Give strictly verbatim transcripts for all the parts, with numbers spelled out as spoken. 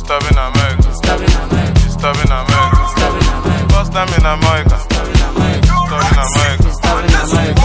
Disturbing America. Disturbing America. Disturbing America. First time in America. Disturbing America. Disturbing America.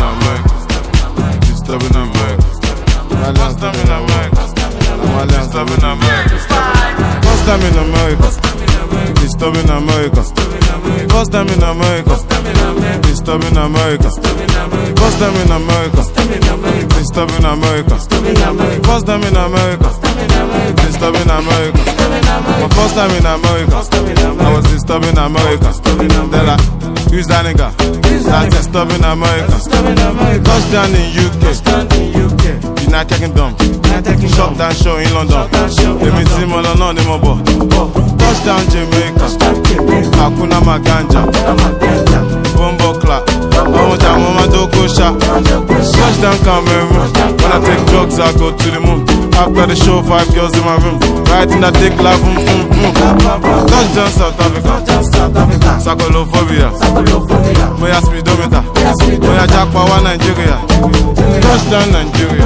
Disturbing America. First time in America. Disturbing America. First time in America. Disturbing America. First time in America. Disturbing America. First time in America. Disturbing America. First time in America. Disturbing America. My first time in America, I was disturbing America. Then I, who's that nigga? That's disturbing America. Touchdown in U K. United Kingdom. Shut down show in London. Let me see my London in my boy. Touchdown Jamaica. Hakuna Maganja. Bombo clap. I want that mama doko shot. Touchdown Cameroon. When I take drugs, I go to the moon. After the show, five girls in my room. Riding that dick like boom, boom, boom. Touchdown South Africa. Sakolophobia. Moya speedometer. Moya jackpot Nigeria. Touchdown Nigeria.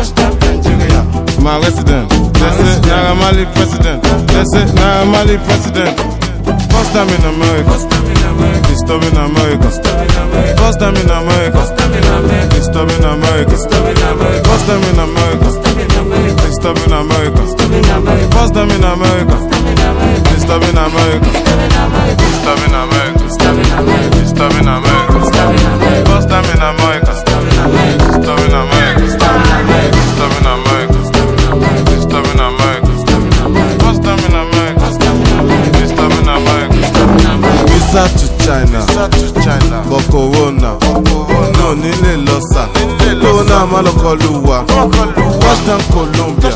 My resident. They say Naira Marley president. They say Naira Marley president. First time in America. Disturbing America. First time in America. Disturbing America. First time in America. Disturbing America. First time in America. Disturbing America. Disturbing America. Disturbing America. First time in America. Disturbing America. Disturbing America. Disturbing America. First time in America. Disturbing America. Visa to China. Visa to China. But Corona. No nile losa. Corona malokoluwa. Touchdown Colombia.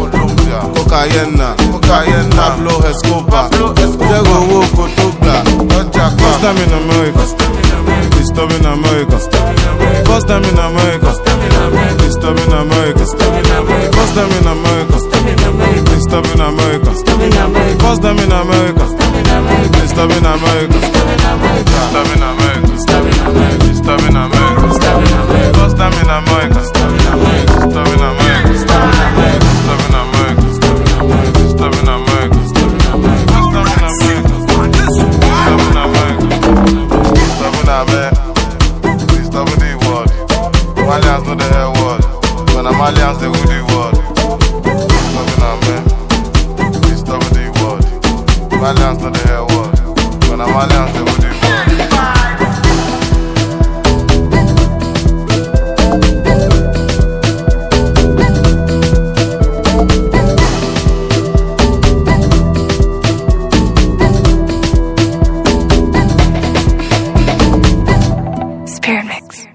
Cocaine. Cocaine. Pablo Escobar. Diego Wokotobla. First time in America. Disturbing America. First time in America. Disturbing America. First time in America. Disturbing America. First time in America. Disturbing America. Disturbing America. Disturbing America. First time in America. Disturbing America. Disturbing America. Disturbing America. First time in America. Disturbing America. Disturbing America. Disturbing the world. Malians know the hell world. When I'm Malians, they rule the world. Disturbing America. Disturbing the world. Malians know the hell world. When I'm Malians, they rule the world. Spirit Mix.